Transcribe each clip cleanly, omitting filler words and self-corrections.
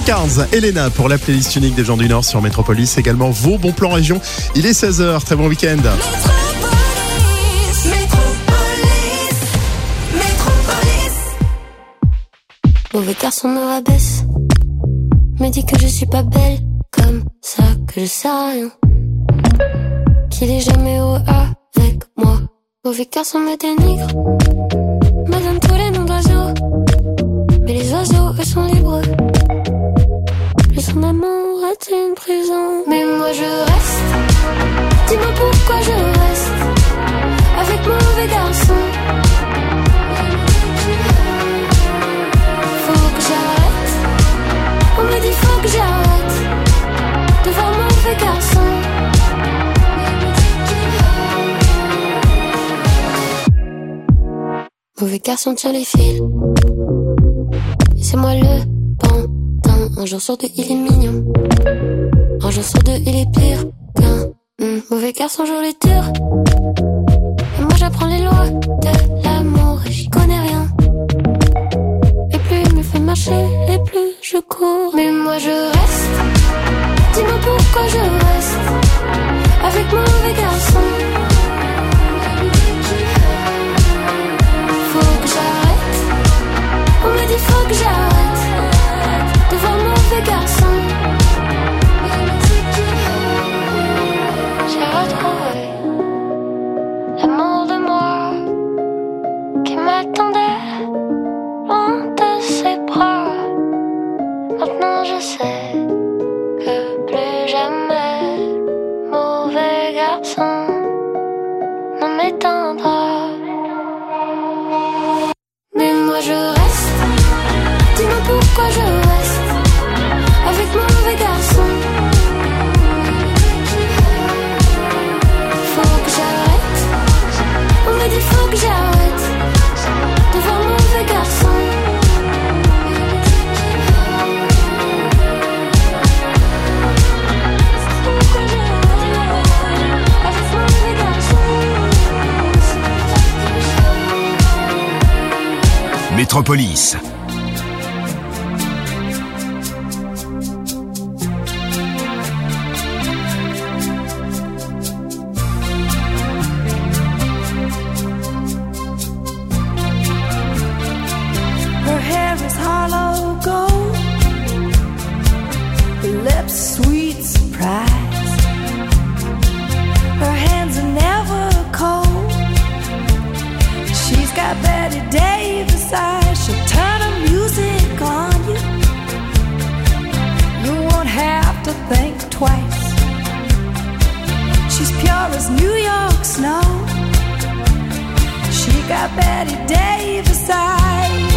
Cars, Elena pour la playlist unique des gens du Nord sur Métropolis. Également vos bons plans région. Il est 16h, très bon week-end. Mauvais garçon me rabaisse, me dit que je suis pas belle, comme ça que je sais rien, qu'il est jamais heureux avec moi. Mauvais garçon me dénigre, me donne tous les noms d'oiseaux, mais les oiseaux eux sont libres. Plus son amour est une prison, mais moi je reste. Dis-moi pourquoi je reste avec mauvais garçon. On me dit faut que j'arrête de voir mauvais garçon. Mauvais garçon tire les fils, et c'est moi le pantin. Un jour sur deux il est mignon, un jour sur deux il est pire qu'un mauvais garçon joue les durs. Et moi j'apprends les lois de l'amour et j'y connais rien. Et plus il me fait marcher et plus je cours, mais moi je reste. Dis-moi pourquoi je reste avec mauvais garçon. Faut que j'arrête. On me dit faut que j'arrête de voir mauvais garçon. J'ai retrouvé l'amour de moi qui m'attendait loin de ses bras. Maintenant je sais que plus jamais mauvais garçon ne m'éteindra. Mais moi je reste. Dis-moi pourquoi je reste avec mauvais garçon. Faut que j'arrête. On me dit faut que j'arrête de voir mauvais garçon. Métropolis. Her hair is hollow gold, her lips sweet surprise. Her hands are never cold. She's got Betty Davis eyes. She'll turn her music on you. You won't have to think twice. She's pure as New York snow. She got Betty Davis eyes.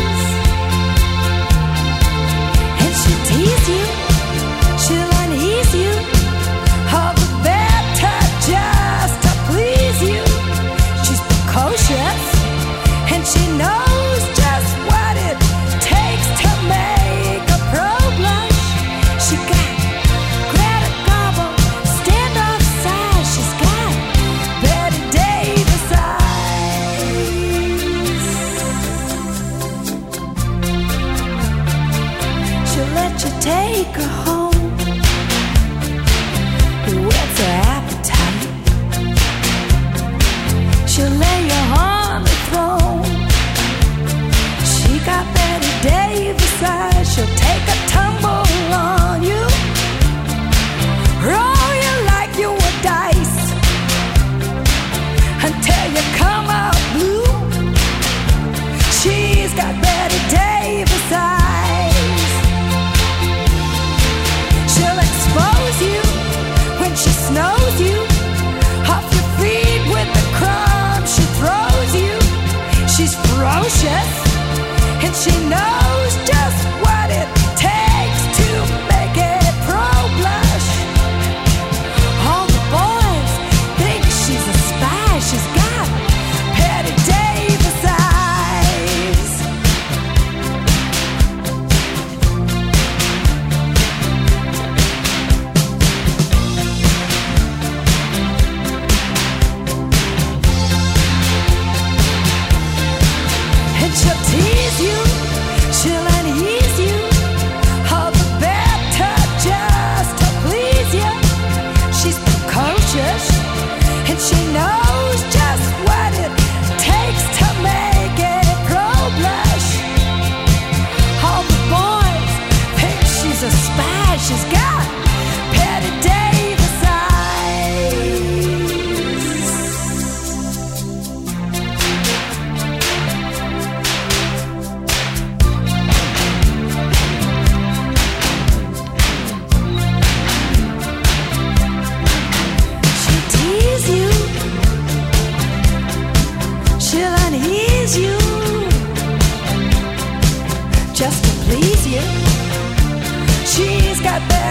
And she'll tease you, she'll unease you, all the better just to please you. She's precocious, and she knows just what it takes to make a pro blush. She got Greta Garbo, standoff size. She's got Betty Davis eyes. She'll let you take her home, whets her appetite. She'll lay you on the throne. She got Betty Davis eyes. She'll take a tumble on you, roll you like you were dice, until you come out blue. She's got Betty Davis eyes. She'll expose you when she snows you off your feet with the crumbs she throws.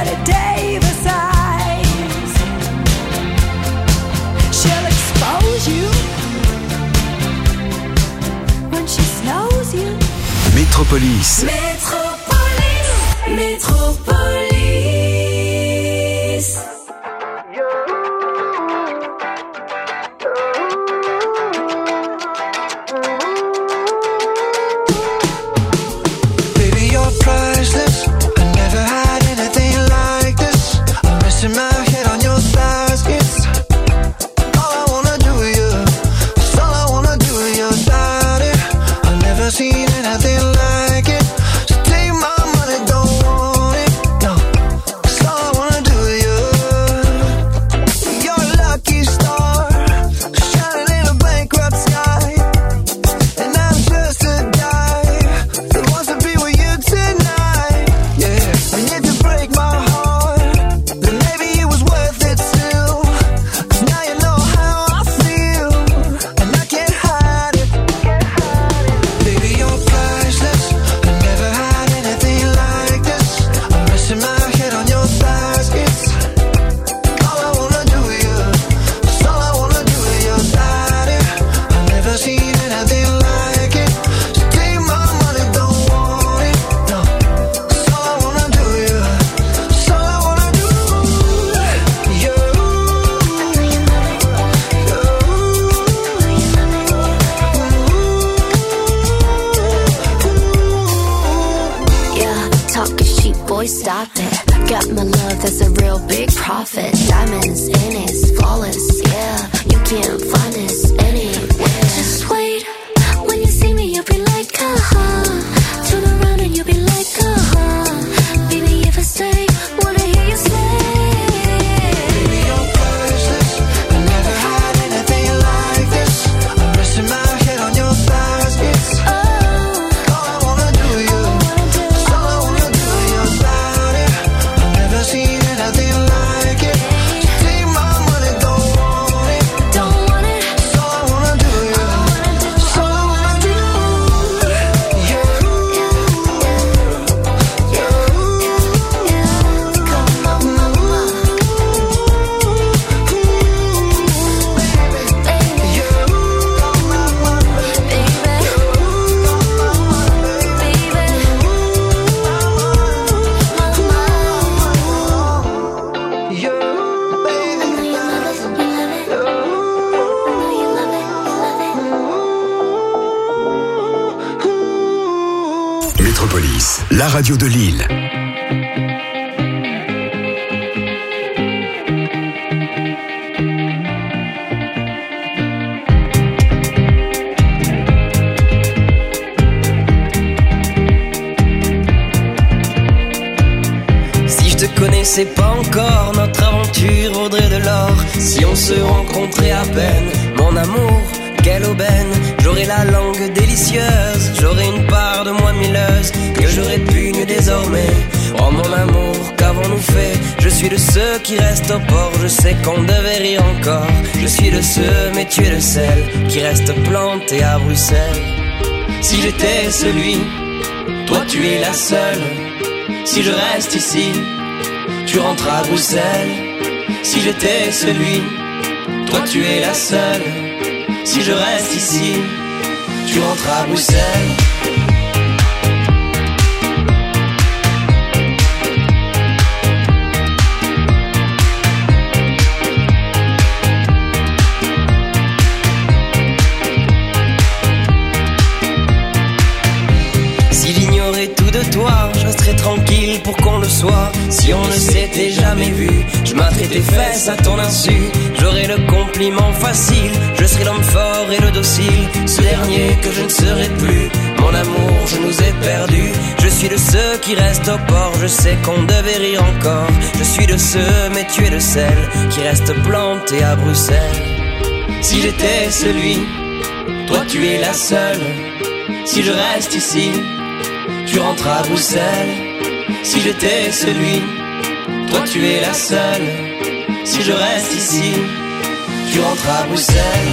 Betty Davis eyes. She'll expose you when she snows you. Métropolis. Métropolis, Métropolis. Métropolis, la radio de Lille. Si je te connaissais pas encore, notre aventure vaudrait de l'or. Si on se rencontrait à peine, mon amour, quelle aubaine. J'aurais la langue délicieuse, j'aurais une part de moi mielleuse que je répugne désormais. Oh mon amour, qu'avons-nous fait? Je suis de ceux qui restent au port, je sais qu'on devait rire encore. Je suis de ceux, mais tu es le seul, qui reste planté à Bruxelles. Si j'étais celui, toi tu es la seule. Si je reste ici, tu rentres à Bruxelles. Si j'étais celui, toi tu es la seule. Si je reste ici, tu rentres à Bruxelles. Si j'ignorais tout de toi, je resterais tranquille pour qu'on le soit. Si on ne s'était jamais vu, je m'atterais tes fesses à ton insu. J'aurais le compliment facile, je serais l'homme fort et le docile. Ce dernier que je ne serai plus, mon amour, je nous ai perdus. Je suis de ceux qui restent au port, je sais qu'on devait rire encore. Je suis de ceux, mais tu es de celles qui restent plantées à Bruxelles. Si j'étais celui, toi tu es la seule. Si je reste ici, tu rentres à Bruxelles. Si j'étais celui, toi tu es la seule. Si je reste ici, tu rentres à Bruxelles.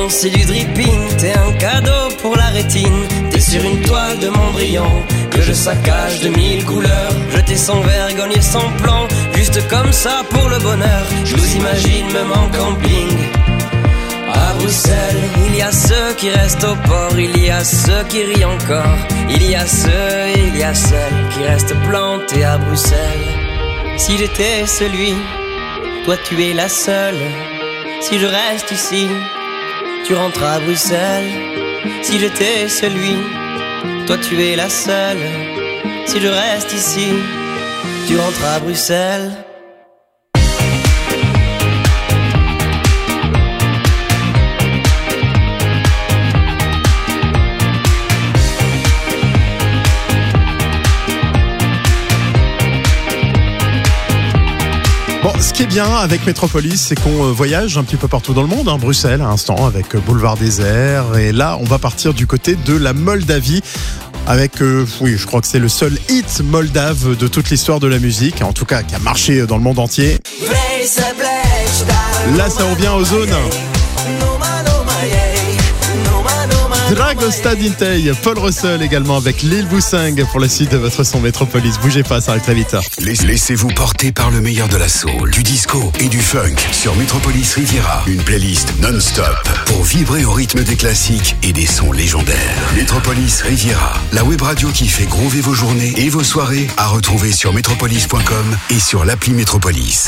non, c'est du dripping. T'es un cadeau pour la rétine. T'es sur une toile de Mondrian que je saccage de 1000 couleurs. Jeter sans vergogne et sans plan, juste comme ça pour le bonheur. Je vous imagine même en camping. À Bruxelles, il y a ceux qui restent au port, il y a ceux qui rient encore, il y a ceux et il y a celles qui restent plantés à Bruxelles. Si j'étais celui, toi tu es la seule. Si je reste ici, tu rentres à Bruxelles. Si j'étais celui, toi tu es la seule. Si je reste ici, tu rentres à Bruxelles. Bon, ce qui est bien avec Métropolis, c'est qu'on voyage un petit peu partout dans le monde, Bruxelles à l'instant avec Boulevard Désert, et là on va partir du côté de la Moldavie avec, oui, je crois que c'est le seul hit moldave de toute l'histoire de la musique, en tout cas qui a marché dans le monde entier. Là ça revient aux zones. Dragosta Dintei, Paul Russell également avec Lil Boussingue pour la suite de votre son Métropolis. Bougez pas, ça arrive très vite. Laissez-vous porter par le meilleur de la soul, du disco et du funk sur Métropolis Riviera. Une playlist non-stop pour vibrer au rythme des classiques et des sons légendaires. Métropolis Riviera, la web radio qui fait groover vos journées et vos soirées, à retrouver sur métropolis.com et sur l'appli Métropolis.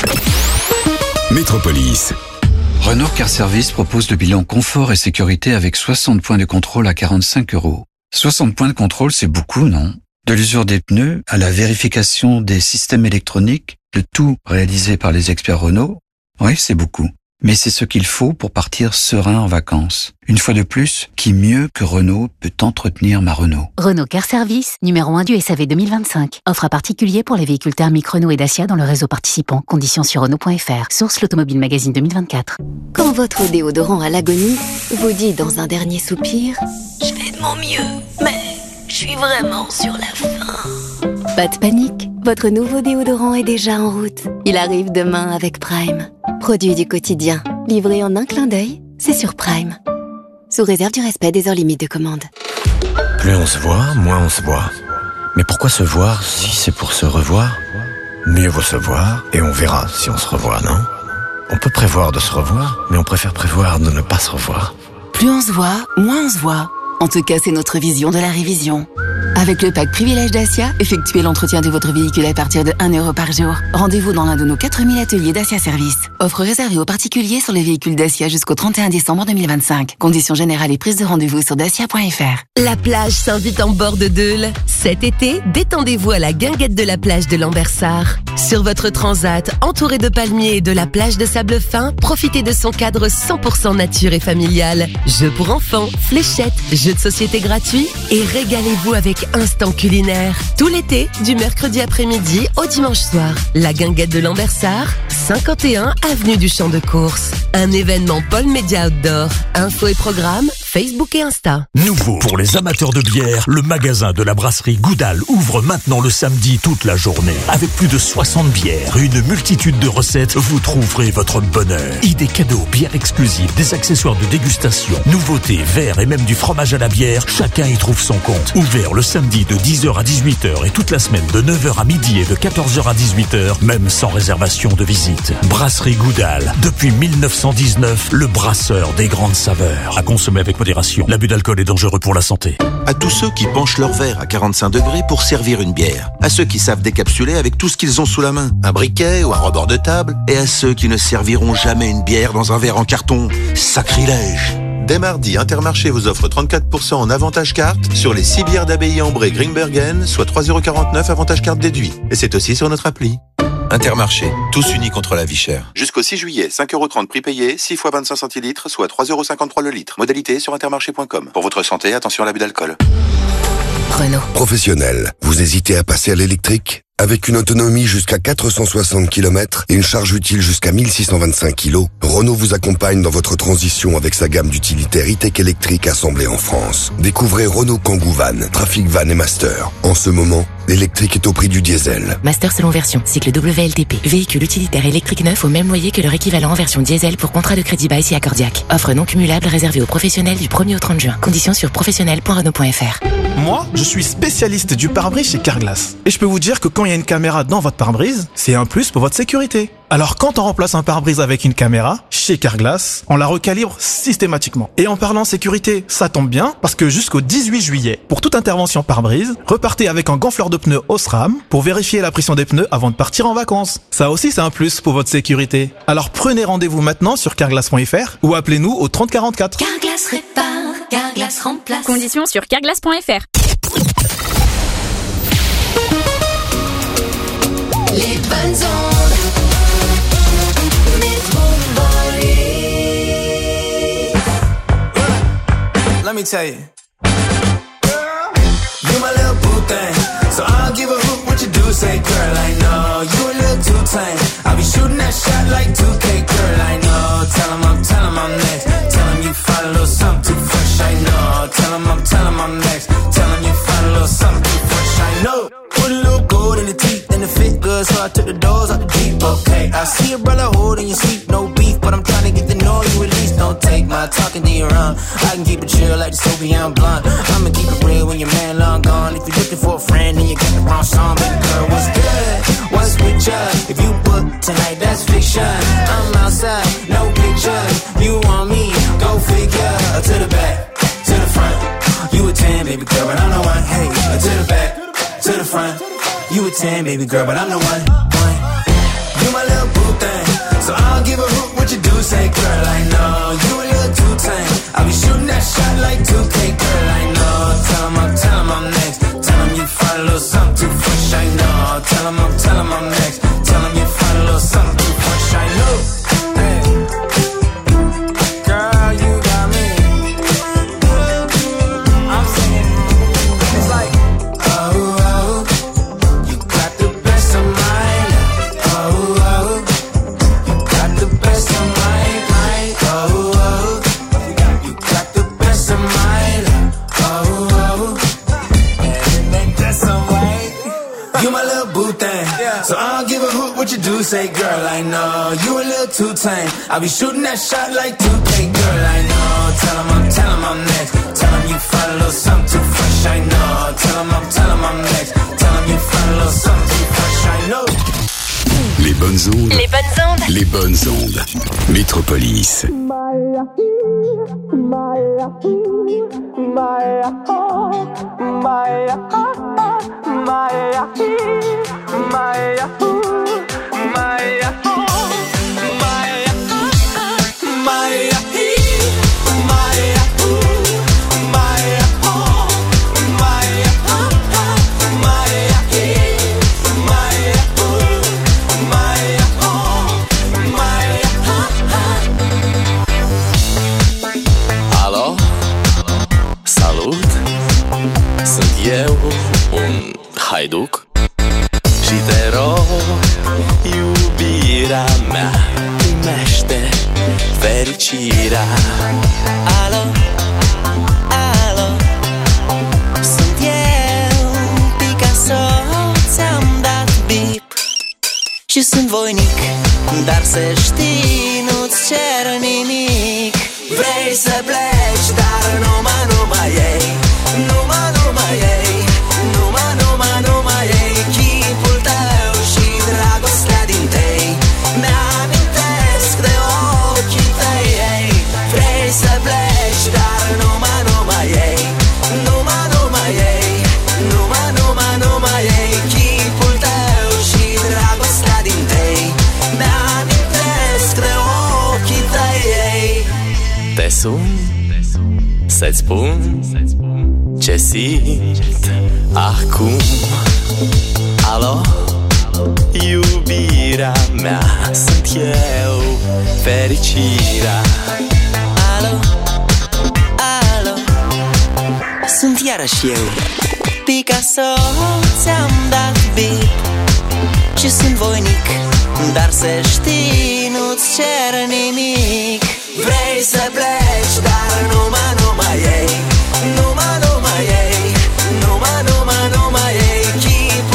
Métropolis. Renault Car Service propose le bilan confort et sécurité avec 60 points de contrôle à 45 €. 60 points de contrôle, c'est beaucoup, non? De l'usure des pneus à la vérification des systèmes électroniques, le tout réalisé par les experts Renault. Oui, c'est beaucoup. Mais c'est ce qu'il faut pour partir serein en vacances. Une fois de plus, qui mieux que Renault peut entretenir ma Renault? Renault Car Service, numéro 1 du SAV 2025. Offre à particulier pour les véhicules thermiques Renault et Dacia dans le réseau participant. Conditions sur Renault.fr. Source l'Automobile Magazine 2024. Quand votre déodorant à l'agonie vous dit dans un dernier soupir « Je fais de mon mieux, mais je suis vraiment sur la fin ». Pas de panique, votre nouveau déodorant est déjà en route. Il arrive demain avec Prime. Produit du quotidien, livré en un clin d'œil, c'est sur Prime. Sous réserve du respect des heures limites de commande. Plus on se voit, moins on se voit. Mais pourquoi se voir si c'est pour se revoir? Mieux vaut se voir et on verra si on se revoit, non? On peut prévoir de se revoir, mais on préfère prévoir de ne pas se revoir. Plus on se voit, moins on se voit. En tout cas, c'est notre vision de la révision. Avec le pack Privilège Dacia, effectuez l'entretien de votre véhicule à partir de 1 € par jour. Rendez-vous dans l'un de nos 4000 ateliers Dacia Service. Offre réservée aux particuliers sur les véhicules Dacia jusqu'au 31 décembre 2025. Conditions générales et prise de rendez-vous sur dacia.fr. La plage s'invite en bord de Deule. Cet été, détendez-vous à la guinguette de la plage de Lambersart. Sur votre transat, entouré de palmiers et de la plage de sable fin, profitez de son cadre 100% nature et familial. Jeux pour enfants, fléchettes, jeux de société gratuits et régalez-vous avec Instant Culinaire. Tout l'été, du mercredi après-midi au dimanche soir. La guinguette de Lambersart, 51 avenue du Champ de Course. Un événement Paul Média Outdoor. Infos et programmes, Facebook et Insta. Nouveau pour les amateurs de bière, le magasin de la brasserie Goudal ouvre maintenant le samedi toute la journée. Avec plus de 60 bières, une multitude de recettes, vous trouverez votre bonheur. Idées cadeaux, bières exclusives, des accessoires de dégustation, nouveautés, verres et même du fromage à la bière, chacun y trouve son compte. Ouvert le samedi de 10h à 18h et toute la semaine de 9h à midi et de 14h à 18h, même sans réservation de visite. Brasserie Goudal, depuis 1919, le brasseur des grandes saveurs. À consommer avec modération. L'abus d'alcool est dangereux pour la santé. À tous ceux qui penchent leur verre à 45 degrés pour servir une bière. À ceux qui savent décapsuler avec tout ce qu'ils ont sous la main. Un briquet ou un rebord de table. Et à ceux qui ne serviront jamais une bière dans un verre en carton. Sacrilège! Dès mardi, Intermarché vous offre 34% en avantage carte sur les 6 bières d'Abbaye Ambré Grimbergen, soit 3,49 € avantage carte déduit. Et c'est aussi sur notre appli. Intermarché, tous unis contre la vie chère. Jusqu'au 6 juillet, 5,30 € prix payé, 6 fois 25 centilitres, soit 3,53 € le litre. Modalité sur intermarché.com. Pour votre santé, attention à l'abus d'alcool. Renault. Professionnel, vous hésitez à passer à l'électrique? Avec une autonomie jusqu'à 460 km et une charge utile jusqu'à 1625 kg, Renault vous accompagne dans votre transition avec sa gamme d'utilitaires e-tech électriques assemblés en France. Découvrez Renault Kangoo Van, Trafic Van et Master. En ce moment, l'électrique est au prix du diesel. Master selon version, cycle WLTP. Véhicule utilitaire électrique neuf au même loyer que leur équivalent en version diesel pour contrat de crédit by Accordiac. Offre non cumulable réservée aux professionnels du 1er au 30 juin. Conditions sur professionnel.renault.fr. Moi, je suis spécialiste du pare-brise chez Carglass. Et je peux vous dire que quand il y a une caméra dans votre pare-brise, c'est un plus pour votre sécurité. Alors quand on remplace un pare-brise avec une caméra, chez Carglass, on la recalibre systématiquement. Et en parlant sécurité, ça tombe bien, parce que jusqu'au 18 juillet, pour toute intervention pare-brise, repartez avec un gonfleur de pneus Osram pour vérifier la pression des pneus avant de partir en vacances. Ça aussi, c'est un plus pour votre sécurité. Alors prenez rendez-vous maintenant sur carglass.fr ou appelez-nous au 30 44. Carglass répare, Carglass remplace. Conditions sur carglass.fr. Les bonnes ondes. Let me tell you, you my little boo thing, so I'll give a hoot what you do. Say, girl, I know you a little too tame. I'll be shooting that shot like 2K, girl, I know. Tell 'em I'm next. Tell 'em you find a little something too fresh, I know. Tell 'em I'm next. Tell 'em you find a little something too fresh, I know. Put a little gold in the teeth and it fit good, so I took the doors out the Jeep. Okay, I see a brother holding your seat, no beef, but I'm trying to get to know you at least. Don't take my talking to your own. I can keep it chill like the Soviet blonde. I'ma keep it real when your man long gone. If you're looking for a friend, then you got the wrong song. Baby girl, what's good? What's with ya? If you book tonight, that's fiction. I'm outside, no pictures. You want me? Go figure. To the back, to the front. You a 10, baby girl, but I'm the one. Hey, to the back, to the front. You a 10, baby girl, but I'm the one. You my little boo thing, so I'll give a hoot what you do. Say, girl, I know you a little too tame. I'll be shooting that shot like 2K, girl, I know. Tell 'em I'm next. Tell 'em you find a little something too fresh, I know. Tell 'em I'm next. Tell 'em you find a little something too fresh, I know. Hey. Girl, you got me. I'm saying, it's like, oh, you got the best of mine. Oh, you got the best of mine. Oh, you got the best of mine. Oh, and then that's alright. You my little boo thing, so I don't give a hoot what you do. Say, girl, I know you a little too tame. I'll be shooting that shot like 2K, girl, I know. Tell 'em I'm next. Tell 'em you find a little something too fresh, I know. Tell 'em I'm next. Tell 'em you find a little something too fresh, I know. Les bonnes ondes. Les bonnes ondes. Les bonnes ondes. Métropolis. Alo, salut, sunt eu, un haiduc și te rog, iubirea mea, primește fericirea. Alo, alo, sunt eu, Picasso, ți-am dat bip și sunt voinic, dar să știi, nu-ți cer nimic. Vrei să pleci, dar numai ei, numai ei, numai ei, chipul tău și dragostea din tei mi-amintesc de ochii tăi, ei. Vrei să pleci, dar numai ei, numai ei, numai ei, chipul tău și dragostea din tei mi-amintesc de ochii tăi, ei. Te sun să-ți spun ce simt acum. Alo, iubirea mea, sunt eu, fericirea. Alo, alo, sunt iarăși eu, Picasso, ți-am dat bip și sunt voinic, dar să știi, nu-ți cer nimic. Vrei să pleci, dar numai ei, numai ei, numai ei, chip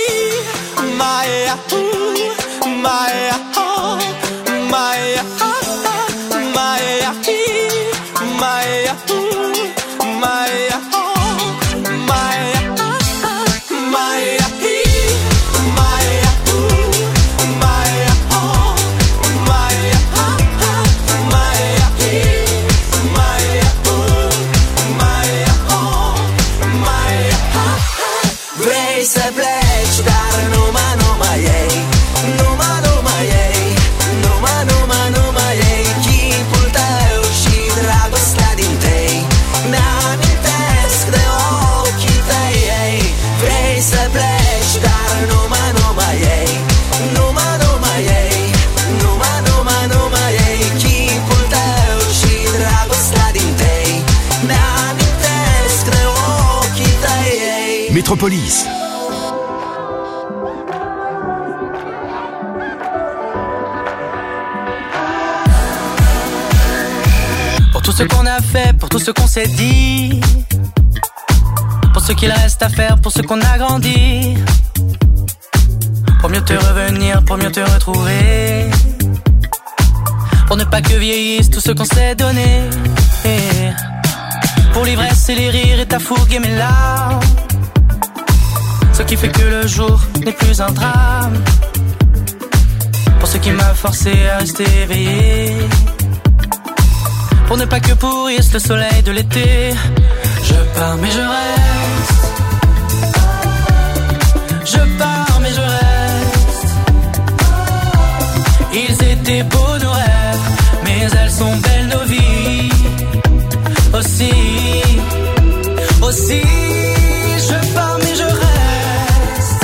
Métropolis. Pour tout ce qu'on a fait, pour tout ce qu'on s'est dit, pour ce qu'il reste à faire, pour ce qu'on a grandi, pour mieux te revenir, pour mieux te retrouver, pour ne pas que vieillisse tout ce qu'on s'est donné, pour l'ivresse et les rires et ta fougue et mes larmes, ce qui fait que le jour n'est plus un drame, pour ce qui m'a forcé à rester éveillé, pour ne pas que pourrisse le soleil de l'été. Je pars mais je reste, je pars mais je reste. Ils étaient beaux nos rêves, mais elles sont belles nos vies aussi, aussi. Je pars mais je reste,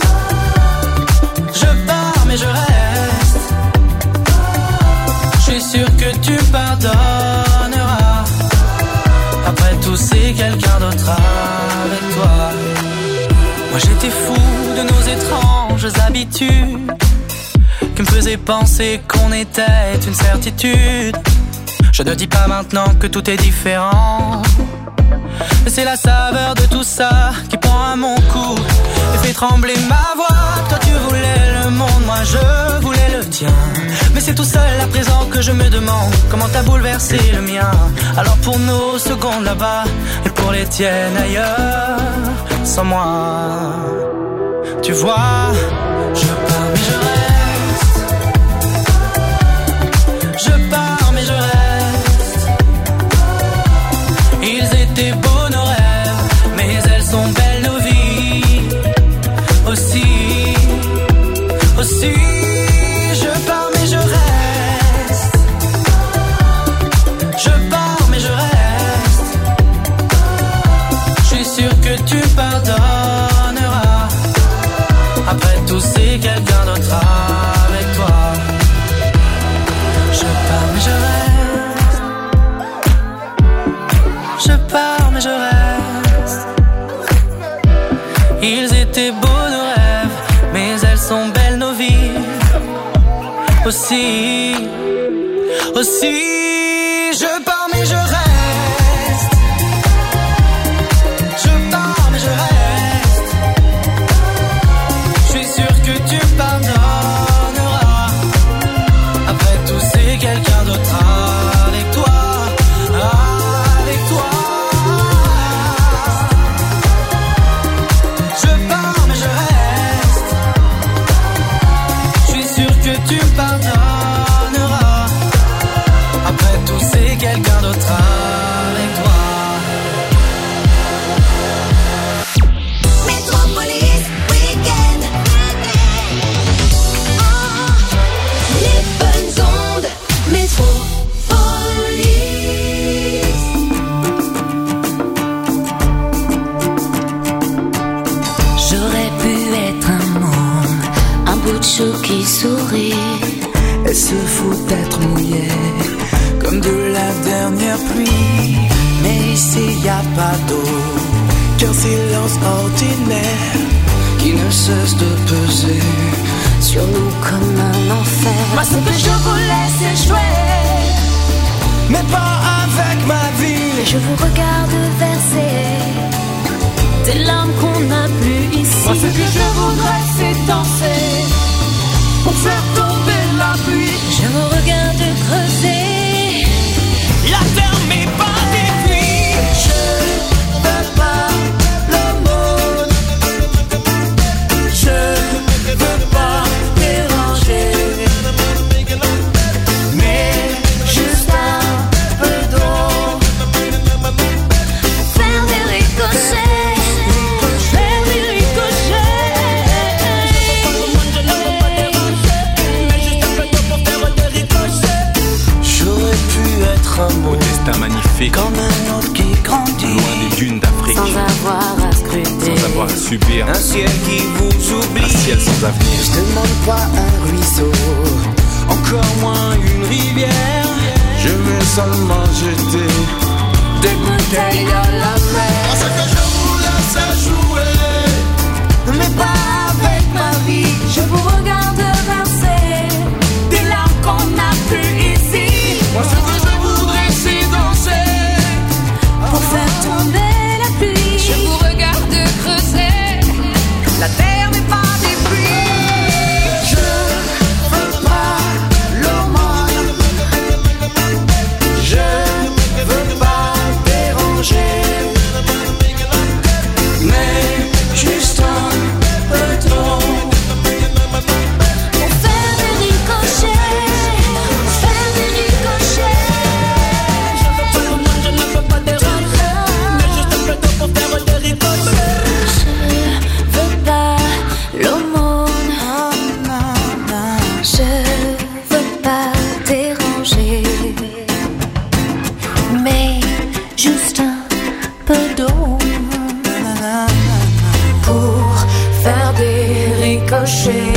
je pars mais je reste. Je suis sûr que tu pardonneras. Après tout c'est quelqu'un d'autre avec toi. Moi j'étais fou de nos étranges habitudes qui me faisaient penser qu'on était une certitude. Je ne dis pas maintenant que tout est différent, mais c'est la saveur de tout ça qui prend à mon cou et fait trembler ma voix. Toi tu voulais le monde, moi je voulais le tien, mais c'est tout seul à présent que je me demande comment t'as bouleversé le mien. Alors pour nos secondes là-bas et pour les tiennes ailleurs, sans moi, tu vois, je pars mais je reste, je pars mais je reste. Ils étaient beaux nos rêves, mais elles sont belles nos vies aussi, aussi. Je pars mais je reste, je pars mais je reste. Je suis sûr que tu pardonneras. Après tout c'est quelqu'un d'autre avec toi. Je pars mais je reste, je pars mais je reste. Ils étaient beaux nos rêves, mais elles sont belles nos vies aussi, aussi. Je pars mais je reste, je pars mais je reste. Je suis sûr que tu pardonneras. Après tout c'est quelqu'un d'autre avec toi, avec toi. Je pars mais je reste. Je suis sûr que tu pardonneras. Après tout c'est quelqu'un d'autre avec toi. Métropolis Weekend. Les bonnes ondes. Métropolis. J'aurais pu être un môme, un bout de chou qui sourit. Elle se fout d'être mouillée comme de la dernière pluie. Mais ici y a pas d'eau qu'un silence ordinaire qui ne cesse de peser Sur nous comme un enfer. Moi ce que je voulais c'est jouer, mais pas avec ma vie. Je vous regarde verser des larmes qu'on n'a plus ici. Moi, ce que je voudrais, c'est danser pour faire tomber la pluie. Je vous regarde creuser La terre mais pas des pluies. Je veux pas l'aumône. Je veux pas déranger, mais juste un peu d'eau. faire des ricochets, faire des ricochets. J'aurais pu être un mot Au destin magnifique, comme un autre qui grandit, loin des dunes d'Afrique, Sans avoir à scruter, sans avoir à subir un ciel qui vous oublie. un ciel sans avenir. Je demande pas un ruisseau, encore moins une rivière. Je veux seulement jeter des bouteilles à la mer. Moi, ce que je voulais, c'est jouer, mais pas avec ma vie. Je vous regarde verser des larmes qu'on n'a plus ici. moi, ce que je voudrais, c'est danser Pour faire tomber la pluie, je vous regarde creuser la terre mais pas des pluies. Je veux pas l'aumône. Je veux pas déranger, mais juste un peu d'eau. Pour faire des ricochets, faire des ricochets. Je ne veux pas déranger, mais juste un peu d'eau pour faire des ricochets. Je veux pas l'aumône, je veux pas déranger, mais juste un peu d'eau pour faire des ricochets.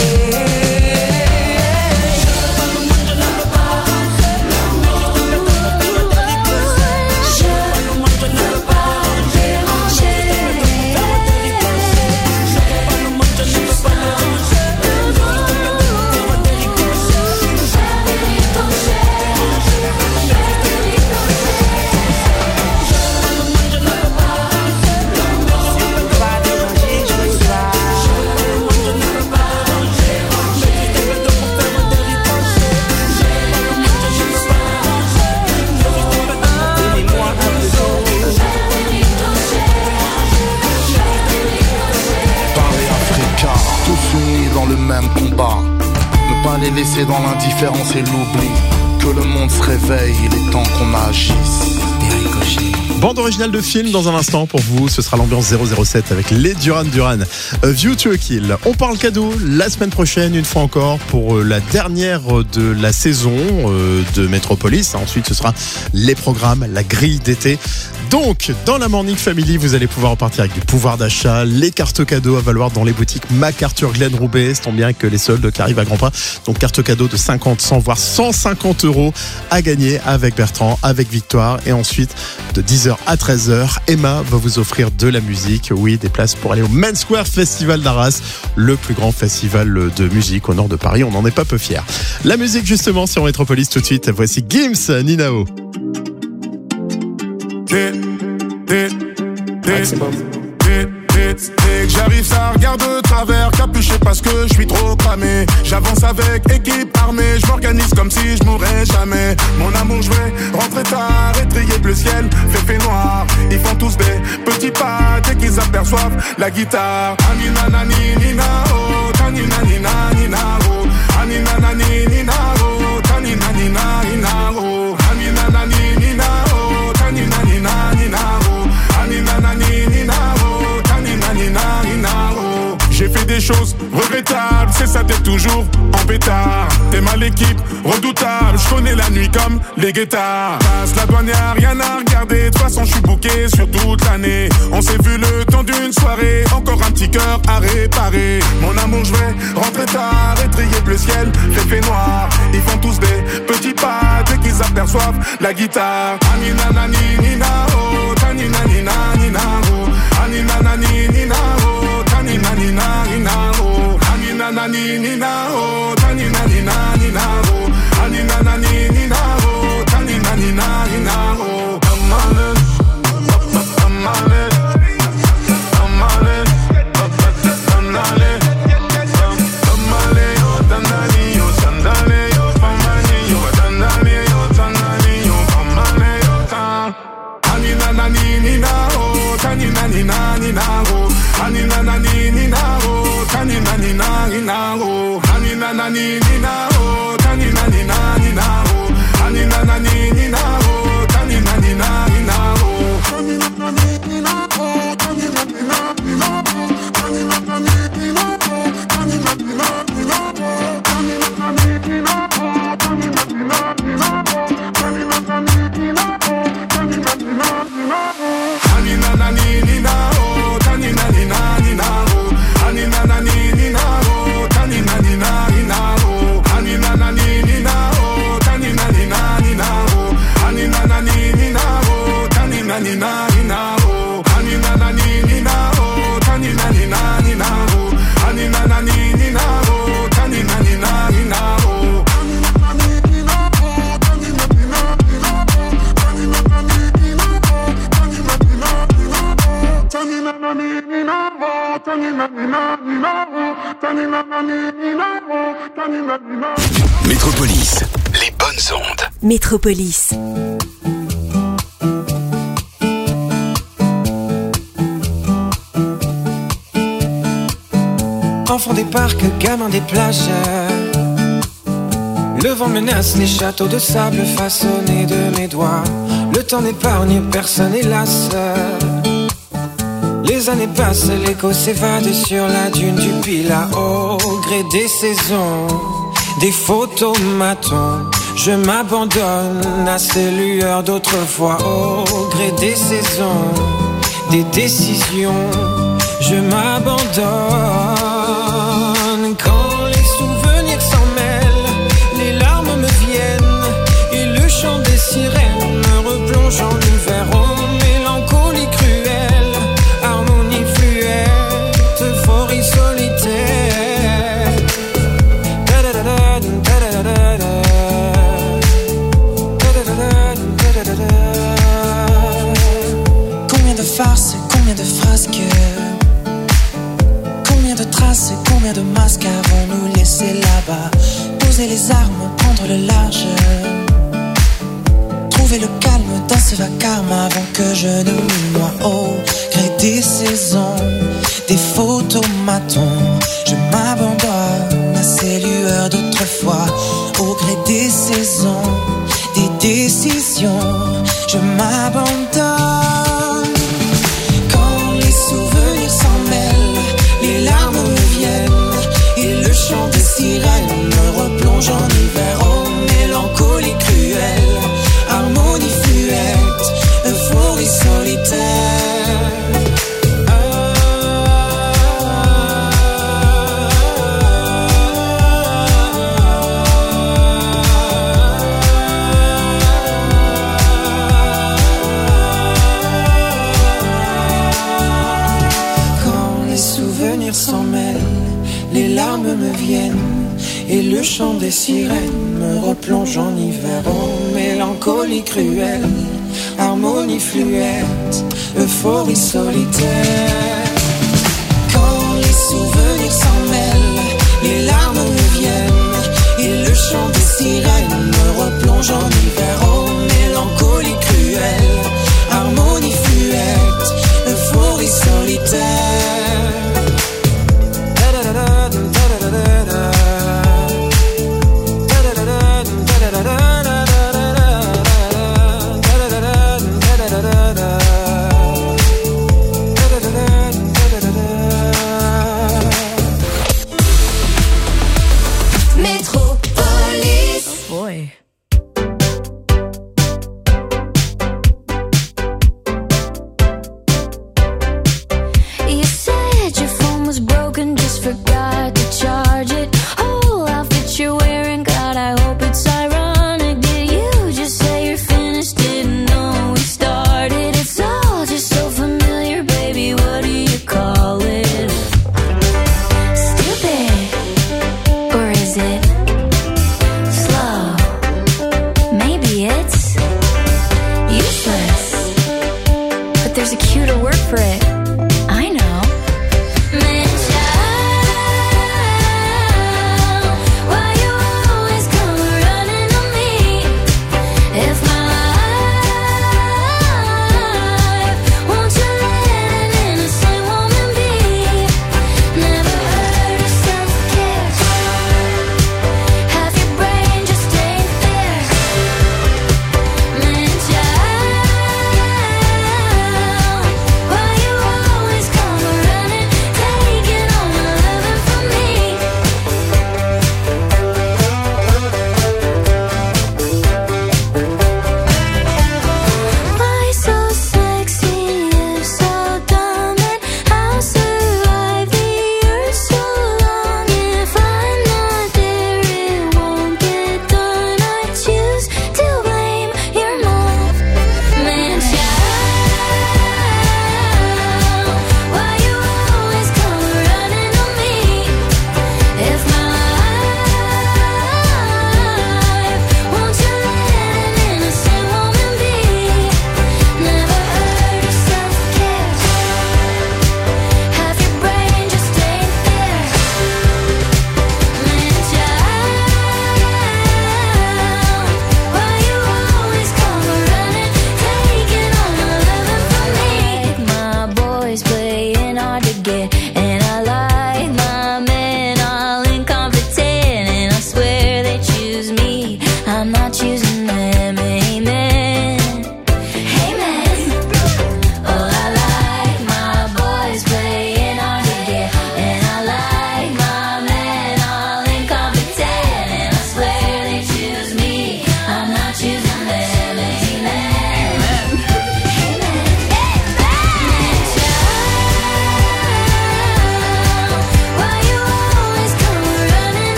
Parler Africa, tous unis dans le même combat. Ne pas les laisser dans l'indifférence et l'oubli. Que le monde se réveille, il est temps qu'on agisse. Des ricochets. Bande originale de film dans un instant pour vous, ce sera l'ambiance 007 avec les Duran Duran. View to a Kill. On parle cadeau la semaine prochaine, une fois encore, pour la dernière de la saison de Metropolis. Ensuite, ce sera les programmes, la grille d'été. Donc, dans la Morning Family, vous allez pouvoir repartir avec du pouvoir d'achat, les cartes cadeaux à valoir dans les boutiques MacArthur Glen Roubaix. C'est bien que les soldes qui arrivent à grands pas. Donc, carte cadeau de 50, 100, voire 150 € à gagner avec Bertrand, avec Victoire. Et ensuite, de 10h à 13h, Emma va vous offrir de la musique. Oui, des places pour aller au Main Square Festival d'Arras, le plus grand festival de musique au nord de Paris. On n'en est pas peu fiers. La musique, justement, sur Metropolis tout de suite. Voici Gims, Ninao. Dès que j'arrive, ça regarde de travers, capuché parce que je suis trop cramé. J'avance avec équipe armée, je m'organise comme si je mourrais jamais. Mon amour, je vais rentrer tard, étrier bleu ciel, fait noir. Ils font tous des petits pas dès qu'ils aperçoivent la guitare. Anina nani nina oh, tanina nina nina oh, anina nani nina oh, tanina nina nina oh, anina nani nina oh, tanina nina nina oh, anina nani nina oh, tanina nina nina oh. J'ai fait des choses regrettables, c'est ça d'être toujours en pétard. T'es mal l'équipe, redoutable, je connais la nuit comme les guettards. Passe la douane, y'a rien à regarder, de toute façon je suis booké sur toute l'année. On s'est vu le temps d'une soirée, encore un petit cœur à réparer. Mon amour, je vais rentrer tard, étrier bleu ciel, fait noir. Ils font tous des petits pas dès qu'ils aperçoivent la guitare. Anina nani nina oh, tanina nina nina oh, anina nani nina oh, tanina nina nina oh, anina nani nina oh, tanina nina nina oh, anina nani nina oh, tanina nina nina oh. I'm on it, I'm on it, I'm on nina oh. Anina na ni nina oh. Tanina nina nina oh. Anina na ni nina oh. Tanina nina nina oh. Tanina na ni nina oh. Tanina nina nina oh. Tanina na ni nina oh. Tanina nina nina oh. Tanina na ni nina oh. Tanina nina nina oh. Tanina na ni nina oh. Tanina nina nina oh. Tanina na ni nina oh. Tanina nina nina oh. Tanina na ni nina oh. Tanina nina nina oh. Tanina na ni nina oh. Tanina nina nina oh. Tanina na ni nina oh. Tanina nina nina oh. Tanina na ni nina oh. Tanina nina nina oh. Tanina na ni nina oh. Tanina nina nina oh. Métropolis, les bonnes ondes. Métropolis. Enfants des parcs, gamins des plages. Le vent menace les châteaux de sable façonnés de mes doigts. Le temps n'épargne personne hélas. Les années passent, l'écho s'évade sur la dune du Pilat. Au gré des saisons, des photomatons, je m'abandonne à ces lueurs d'autrefois. Au gré des saisons, des décisions, je m'abandonne. Quand les souvenirs s'en mêlent, les larmes me viennent et le chant des sirènes me replonge en hiver. Oh, mélancolie cruelle, harmonie fluette, euphorie solitaire. Combien de farces, combien de frasques, combien de traces, combien de masques avons-nous laissé là-bas? Poser les armes, prendre le large, trouver le calme dans ce vacarme avant que je ne me noie. Au gré des saisons, des photomatons, je m'abandonne à ces lueurs d'autrefois. Au gré des saisons, des décisions, je m'abandonne. Quand les souvenirs s'en mêlent, les larmes me viennent et le chant des sirènes me replonge en hiver. Oh, mélancolie cruelle, harmonie fluette, euphorie solitaire. S'en mêlent, les larmes me viennent et le chant des sirènes me replonge en hiver. Oh, mélancolie cruelle, harmonie fluette, euphorie solitaire. Quand les souvenirs s'en mêlent, les larmes me viennent et le chant des sirènes me replonge en hiver. Oh, mélancolie cruelle, harmonie fluette, euphorie solitaire.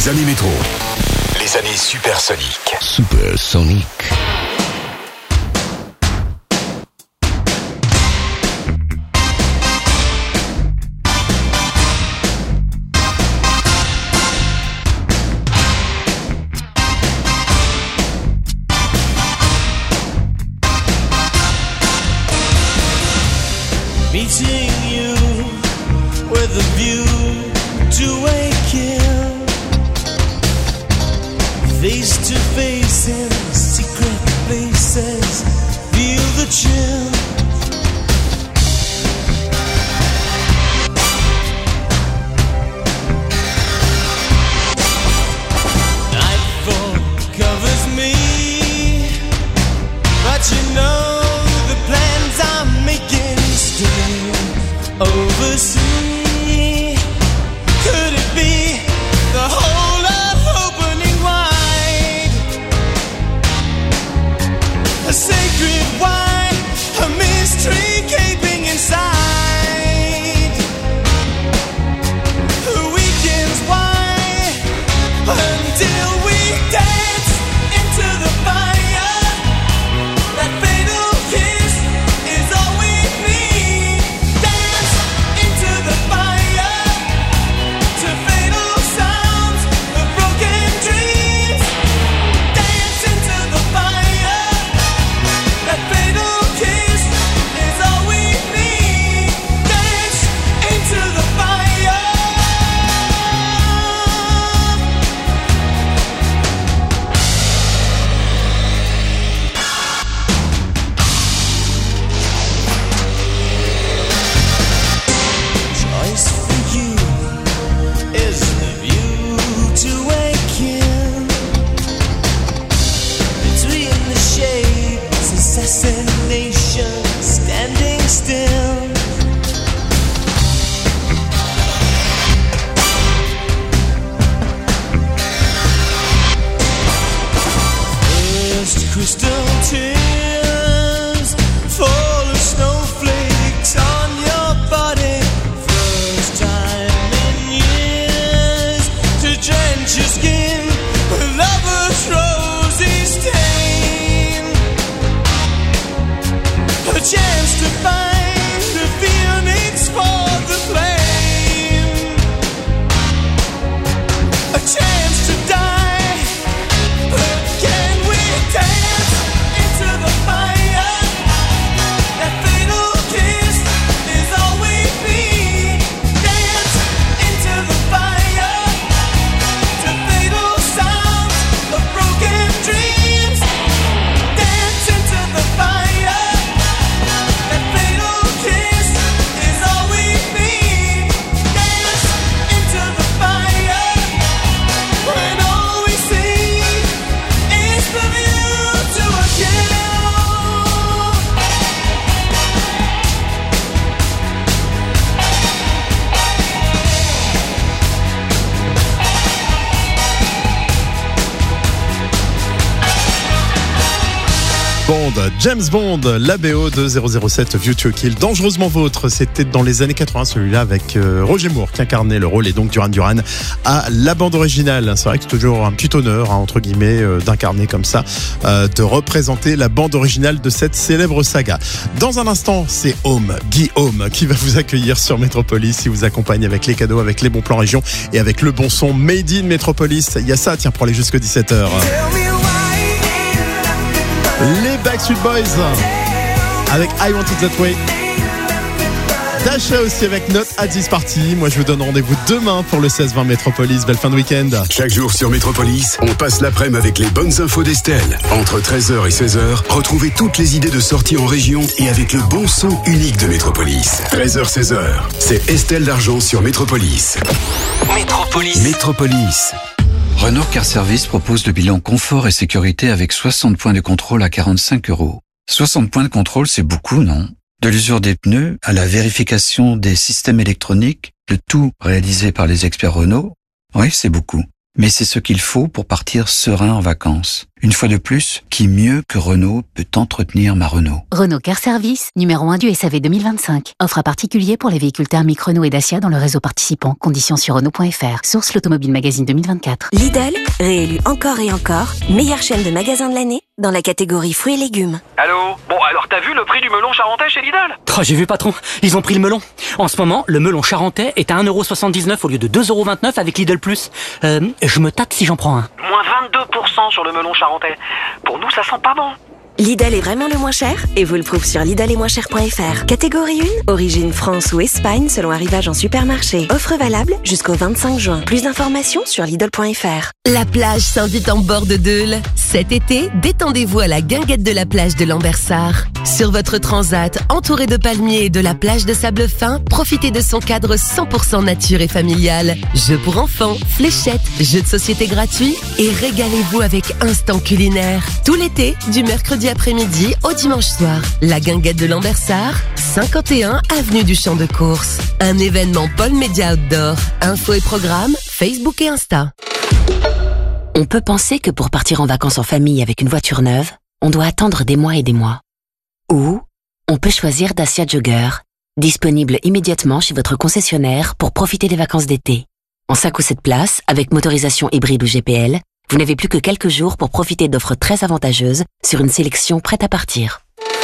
Les années métro. Les années supersoniques. Supersonique. Meeting you with a view to waking, face to face in secret places, feel the chill. Nightfall covers me, but you know the plans I'm making stay overseas. Could it be the whole earth opening wide? A sacred wine, a mystery gaping inside. The weekend's wine until we dance into the fire. That fatal kiss is all we need. Dance into the fire to fatal sounds of broken dreams. Dance into the fire. That fatal kiss is all we need. Dance into the fire. Choice for you is the view to waking. Between the shades, assassination standing still. First crystal tears fall as snowflakes on your body. First time in years to drench your skin with lover's rosy stain. A chance to find the phoenix for the flame. A chance to die. But can we dance into the fire? That fatal kiss is all we need. Dance into the fire to fatal sounds of broken dreams. Dance into the fire. That fatal kiss is all we need. Dance into the fire when all we see is the view to a kill. Bond, James Bond, la BO de 007 View to a Kill, dangereusement vôtre. C'était dans les années 80, celui-là avec Roger Moore qui incarnait le rôle et donc Duran Duran à la bande originale. C'est vrai que c'est toujours un petit honneur, entre guillemets, d'incarner comme ça, de représenter la bande originale de cette célèbre saga. Dans un instant, c'est Guillaume qui va vous accueillir sur Métropolis. Il vous accompagne avec les cadeaux, avec les bons plans région et avec le bon son Made in Métropolis. Il y a ça, tiens, pour aller jusqu'à 17h. Les Backstreet Boys avec I Want It That Way. Dasha aussi avec Not At This Party. Moi je vous donne rendez-vous demain pour le 16-20 Métropolis. Belle fin de week-end. Chaque jour sur Métropolis, on passe l'après-midi avec les bonnes infos d'Estelle. Entre 13h et 16h, retrouvez toutes les idées de sortie en région et avec le bon son unique de Métropolis. 13h-16h, c'est Estelle d'Argent sur Métropolis. Métropolis. Renault Car Service propose le bilan confort et sécurité avec 60 points de contrôle à 45 €. 60 points de contrôle, c'est beaucoup, non? De l'usure des pneus à la vérification des systèmes électroniques, le tout réalisé par les experts Renault. Oui, c'est beaucoup. Mais c'est ce qu'il faut pour partir serein en vacances. Une fois de plus, qui mieux que Renault peut entretenir ma Renault? Renault Car Service, numéro 1 du SAV 2025. Offre à particulier pour les véhicules thermiques Renault et Dacia dans le réseau participant. Conditions sur Renault.fr. Source l'Automobile Magazine 2024. Lidl, réélu encore et encore, meilleure chaîne de magasins de l'année dans la catégorie fruits et légumes. Allô? Bon, alors t'as vu le prix du melon charentais chez Lidl? Oh, j'ai vu, patron. Ils ont pris le melon. En ce moment, le melon charentais est à 1,79€ au lieu de 2,29€ avec Lidl+. Je me tâte si j'en prends un. Moins 22% sur le melon charentais. Pour nous, ça sent pas bon. Lidl est vraiment le moins cher et vous le prouve sur lidl-et-moins-cher.fr. Catégorie 1, origine France ou Espagne selon arrivage en supermarché. Offre valable jusqu'au 25 juin. Plus d'informations sur lidl.fr. La plage s'invite en bord de Deule. Cet été, détendez-vous à la guinguette de la plage de Lambersart. Sur votre transat, entouré de palmiers et de la plage de sable fin, profitez de son cadre 100% nature et familial. Jeux pour enfants, fléchettes, jeux de société gratuits et régalez-vous avec Instant Culinaire. Tout l'été, du mercredi après-midi au dimanche soir. La guinguette de Lambersart, 51 avenue du Champ de Course. Un événement Paul Média Outdoor. Infos et programmes, Facebook et Insta. On peut penser que pour partir en vacances en famille avec une voiture neuve, on doit attendre des mois et des mois. Ou on peut choisir Dacia Jogger, disponible immédiatement chez votre concessionnaire pour profiter des vacances d'été. En 5 ou 7 places, avec motorisation hybride ou GPL, vous n'avez plus que quelques jours pour profiter d'offres très avantageuses sur une sélection prête à partir.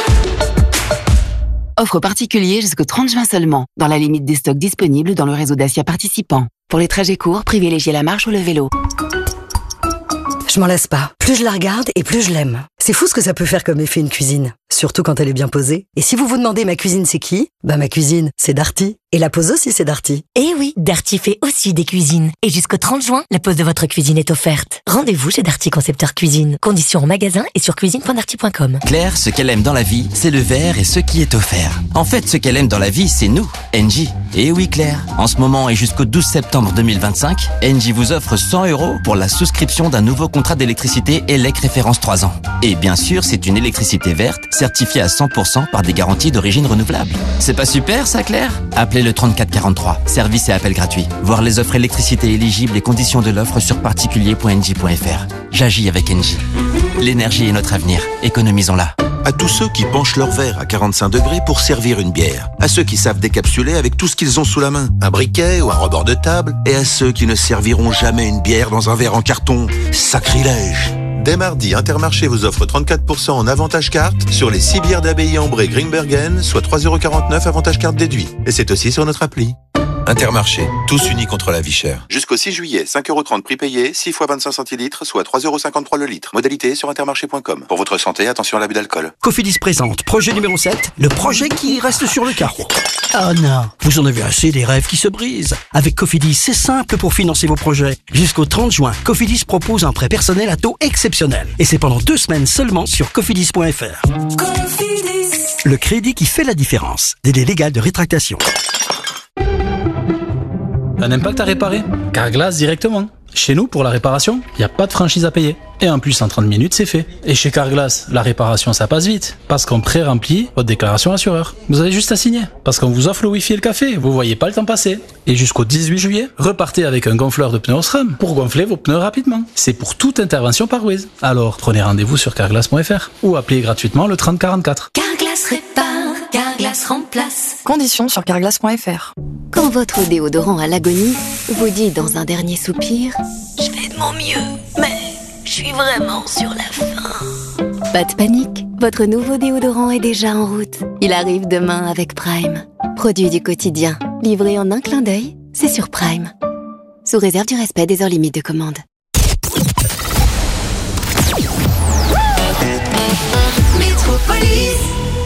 Offre particulier jusqu'au 30 juin seulement, dans la limite des stocks disponibles dans le réseau Dacia participant. Pour les trajets courts, privilégiez la marche ou le vélo. Je m'en lasse pas. Plus je la regarde et plus je l'aime. C'est fou ce que ça peut faire comme effet une cuisine. Surtout quand elle est bien posée. Et si vous vous demandez ma cuisine c'est qui? Bah ma cuisine, c'est Darty. Et la pose aussi c'est Darty. Eh oui, Darty fait aussi des cuisines. Et jusqu'au 30 juin, la pose de votre cuisine est offerte. Rendez-vous chez Darty Concepteur Cuisine. Conditions en magasin et sur cuisine.darty.com. Claire, ce qu'elle aime dans la vie, c'est le verre et ce qui est offert. En fait, ce qu'elle aime dans la vie, c'est nous, Engie. Et oui Claire, en ce moment et jusqu'au 12 septembre 2025, Engie vous offre 100€ pour la souscription d'un nouveau contrat d'électricité ELEC référence 3 ans. Et bien sûr, c'est une électricité verte, certifiée à 100% par des garanties d'origine renouvelable. C'est pas super ça Claire? Appelez le 3443, service et appel gratuit. Voir les offres électricité éligibles et conditions de l'offre sur particulier.engie.fr. J'agis avec Engie. L'énergie est notre avenir, économisons-la. À tous ceux qui penchent leur verre à 45 degrés pour servir une bière. À ceux qui savent décapsuler avec tout ce qu'ils ont sous la main. Un briquet ou un rebord de table. Et à ceux qui ne serviront jamais une bière dans un verre en carton. Sacrilège! Dès mardi, Intermarché vous offre 34% en avantage carte sur les 6 bières d'Abbaye Ambré Grimbergen, soit 3,49€ avantage carte déduit. Et c'est aussi sur notre appli. Intermarché, tous unis contre la vie chère. Jusqu'au 6 juillet, 5,30€ prix payé, 6 fois 25 centilitres, soit 3,53€ le litre. Modalité sur intermarché.com. Pour votre santé, attention à l'abus d'alcool. Cofidis présente projet numéro 7, le projet qui reste sur le carreau. Oh non, vous en avez assez des rêves qui se brisent. Avec Cofidis, c'est simple pour financer vos projets. Jusqu'au 30 juin, Cofidis propose un prêt personnel à taux exceptionnel. Et c'est pendant 2 semaines seulement sur cofidis.fr. Cofidis. Le crédit qui fait la différence. Délai légal de rétractation. Un impact à réparer? Carglass directement. Chez nous, pour la réparation, il n'y a pas de franchise à payer. Et en plus, en 30 minutes, c'est fait. Et chez Carglass, la réparation, ça passe vite. Parce qu'on pré-remplit votre déclaration assureur. Vous avez juste à signer. Parce qu'on vous offre le Wi-Fi et le café. Vous voyez pas le temps passer. Et jusqu'au 18 juillet, repartez avec un gonfleur de pneus Osram pour gonfler vos pneus rapidement. C'est pour toute intervention par Waze. Alors, prenez rendez-vous sur carglass.fr ou appelez gratuitement le 3044. Carglass répare, Carglass remplace. Conditions sur carglass.fr. Quand votre déodorant à l'agonie vous dit dans un dernier soupir « Je fais de mon mieux, mais je suis vraiment sur la fin ». Pas de panique, votre nouveau déodorant est déjà en route. Il arrive demain avec Prime. Produit du quotidien, livré en un clin d'œil, c'est sur Prime. Sous réserve du respect des heures limites de commande. Métropolis.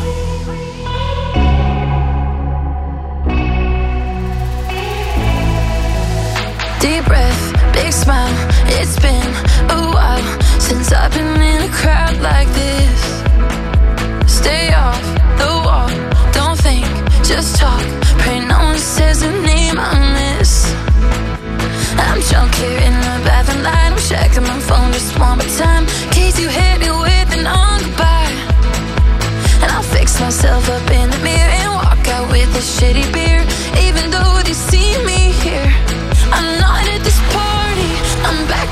Deep breath, big smile. It's been a while since I've been in a crowd like this. Stay off the wall, don't think, just talk. Pray no one says the name I miss. I'm drunk here in the bathroom light. I'm checking my phone just one more time, in case you hit me with an on goodbye. And I'll fix myself up in the mirror and walk out with a shitty beer. Even though they see me here, I'm not at this party, I'm back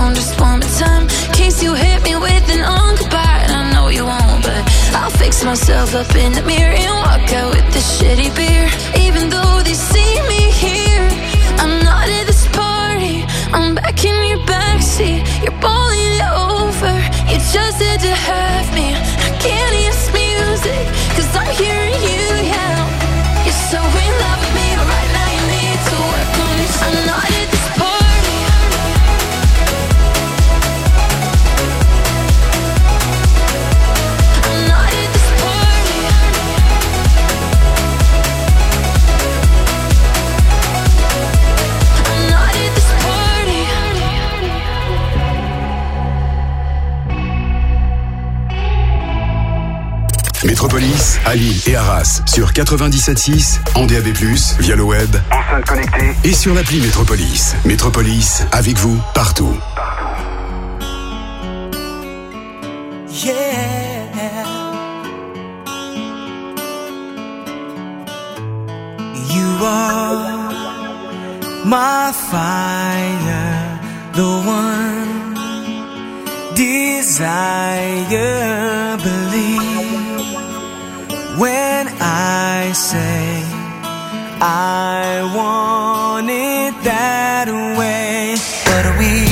phone just one more time, in case you hit me with an goodbye. And I know you won't, but I'll fix myself up in the mirror and walk out with this shitty beer. Even though they see me here, I'm not at this party. I'm back in your backseat. You're bowling over. You just had to have me. I can't hear this music, 'cause I'm hearing you yell. You're so in love with me, but right now you need to work on it. I'm not at this party. I'm not at this party. I'm not at this party. Métropolis, à Lille et Arras sur 97.6, en DAB+, via le web, enceinte connectée et sur l'appli Métropolis. Métropolis, avec vous, partout. You are my fire, the one desire. Believe when I say I want it that way. But we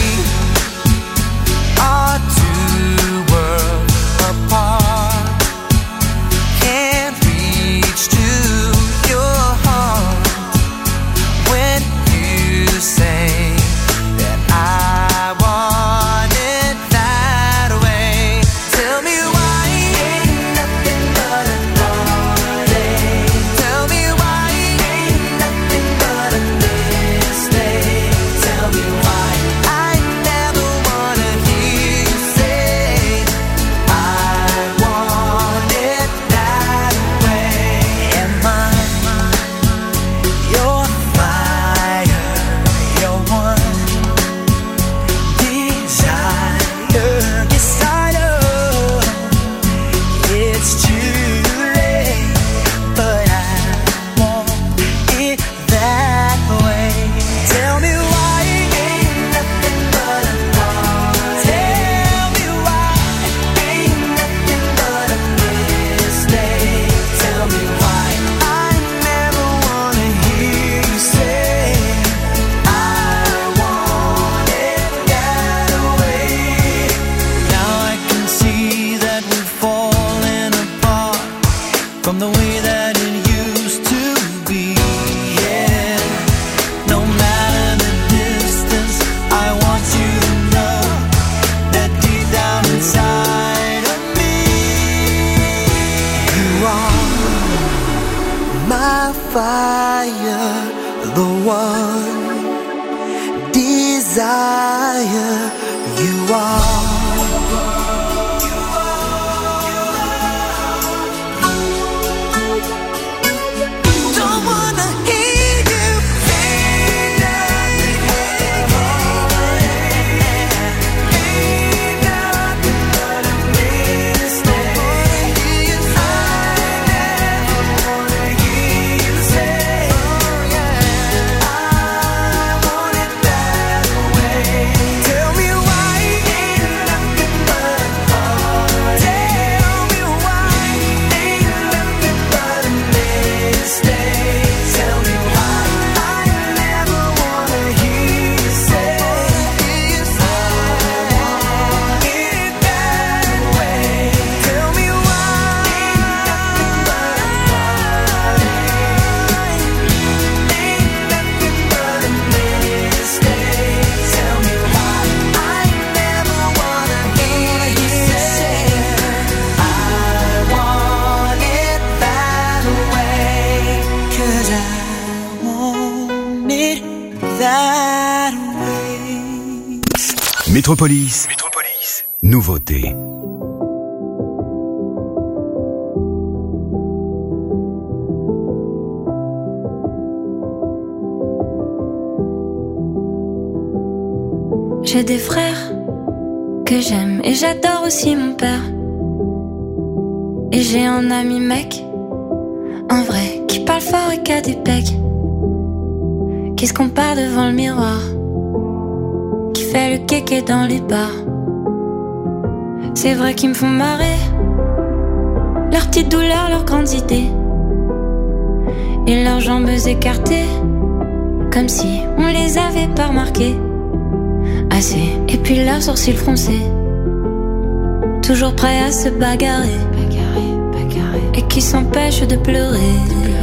are two worlds apart, can't reach to your heart when you say that I want it that way. Tell me why ain't nothing but a party. Tell me why ain't nothing but a mistake. Tell me why I never wanna hear you say I want it that way. Am I your fire, your one desire? Yes, I know it's too late, but I want it that way. Tell me why ain't nothing but a party. Tell me why ain't nothing but a mistake. Tell me why I never wanna hear you say I want it that way. Now I can see that we're falling apart from the way that it used to be. Yeah, no matter the distance, I want you to know that deep down inside of me, you are my fire, the one desire. You are. Don't wanna hear you say nothing but a mistake. I never wanna hear you say I want it that way. Tell me why ain't nothing but a party. Tell me why ain't nothing but a mistake. Tell me why I never wanna hear you say I want it that way. Tell me why ain't nothing but a party. Ain't nothing but a mistake. Tell me why I never wanna hear you say I want it that way. 'Cause I want it that way. Métropolis, nouveauté. J'ai des frères que j'aime et j'adore aussi mon père. Et j'ai un ami mec, un vrai, qui parle fort et qui a des pecs, qui se compare devant le miroir, qui fait le kéké dans les bars. C'est vrai qu'ils me font marrer, leurs petites douleurs, leurs grandes idées, et leurs jambes écartées, comme si on les avait pas remarquées assez. Et puis leurs sourcils froncés, toujours prêts à se bagarrer, et qui s'empêchent de pleurer.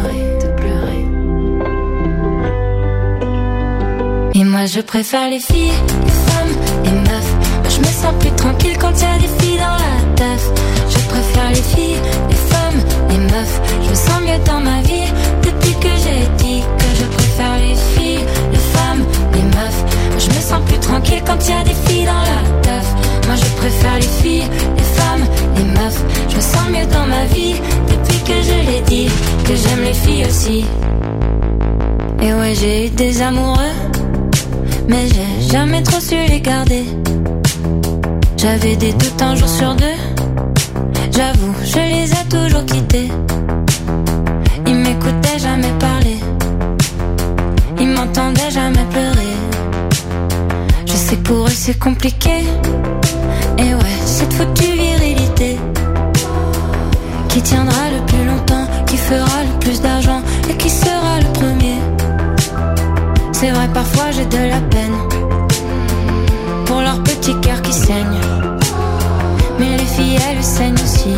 Et moi je préfère les filles, les femmes, les meufs. Moi je me sens plus tranquille quand y a des filles dans la teuf. Je préfère les filles, les femmes, les meufs. Je me sens mieux dans ma vie depuis que j'ai dit que je préfère les filles, les femmes, les meufs. Moi je me sens plus tranquille quand y a des filles dans la teuf. Moi je préfère les filles, les femmes, les meufs. Je me sens mieux dans ma vie depuis que je l'ai dit que j'aime les filles aussi. Et ouais, j'ai eu des amoureux, mais j'ai jamais trop su les garder. J'avais des doutes un jour sur deux, j'avoue, je les ai toujours quittés. Ils m'écoutaient jamais parler, ils m'entendaient jamais pleurer. Je sais que pour eux c'est compliqué, et ouais, cette foutue virilité qui tiendra le plus longtemps, qui fera le plus d'argent et qui sera le premier. C'est vrai, parfois j'ai de la peine pour leur petit cœur qui saigne, mais les filles elles saignent aussi.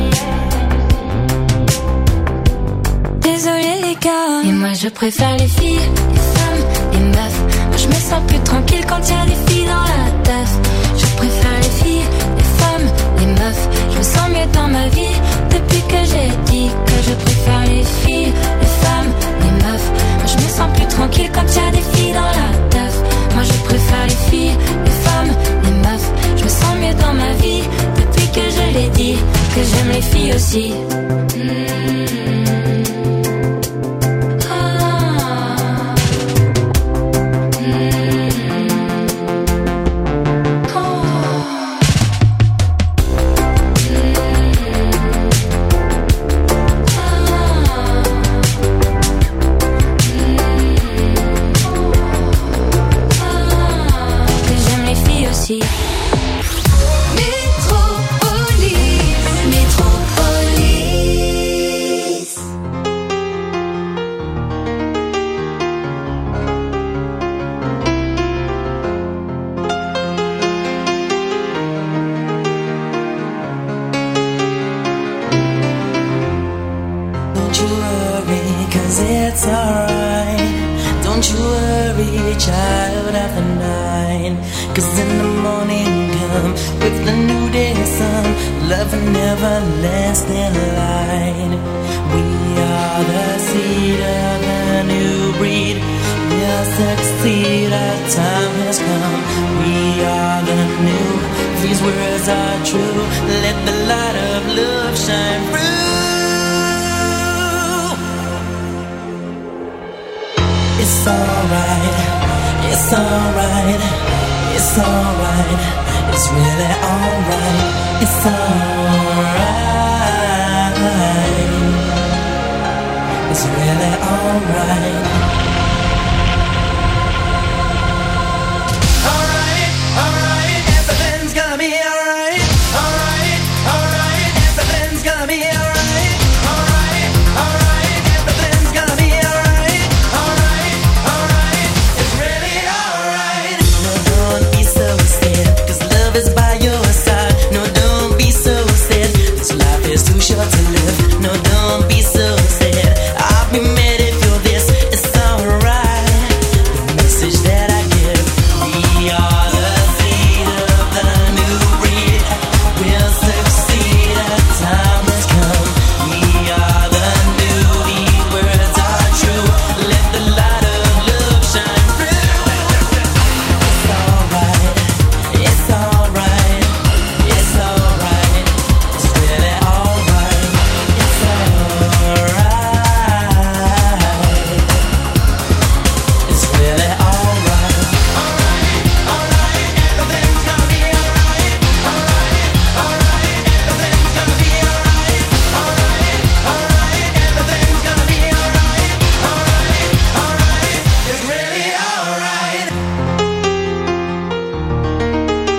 Désolée les gars. Et moi je préfère les filles, les femmes, les meufs. Moi je me sens plus tranquille quand y a des filles dans la teuf. Je préfère les filles, les femmes, les meufs. Je me sens mieux dans ma vie depuis que j'ai dit que je préfère les filles, les femmes, les meufs. Moi je me sens plus tranquille quand y a des filles dans la teuf. Moi je préfère les filles, les femmes, les meufs. Je me sens mieux dans ma vie depuis que je l'ai dit que j'aime les filles aussi. It's alright, don't you worry, child of the night. 'Cause in the morning come with the new day sun, love and everlasting light. We are the seed of a new breed, we'll succeed, our time has come. We are the new, these words are true, let the light of love shine through. It's alright, it's alright, it's alright, it's really alright, it's alright, it's really alright.